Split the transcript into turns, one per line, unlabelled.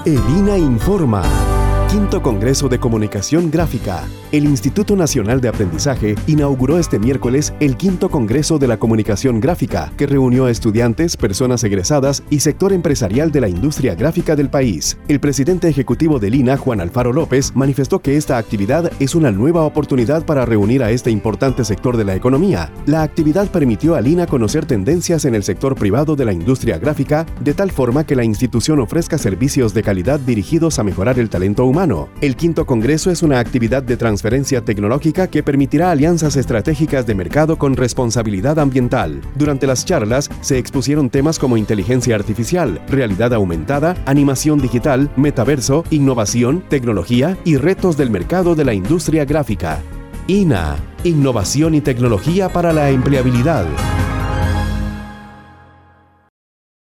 El INA informa. Quinto Congreso de Comunicación Gráfica. El Instituto Nacional de Aprendizaje inauguró este miércoles el Quinto Congreso de la Comunicación Gráfica, que reunió a estudiantes, personas egresadas y sector empresarial de la industria gráfica del país. El presidente ejecutivo del INA, Juan Alfaro López, manifestó que esta actividad es una nueva oportunidad para reunir a este importante sector de la economía. La actividad permitió al INA conocer tendencias en el sector privado de la industria gráfica, de tal forma que la institución ofrezca servicios de calidad dirigidos a mejorar el talento humano. El Quinto Congreso es una actividad de transferencia tecnológica que permitirá alianzas estratégicas de mercado con responsabilidad ambiental. Durante las charlas se expusieron temas como inteligencia artificial, realidad aumentada, animación digital, metaverso, innovación, tecnología y retos del mercado de la industria gráfica. INA, innovación y tecnología para la empleabilidad.